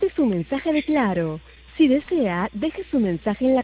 Este es su mensaje de Claro. Si desea, deje su mensaje en la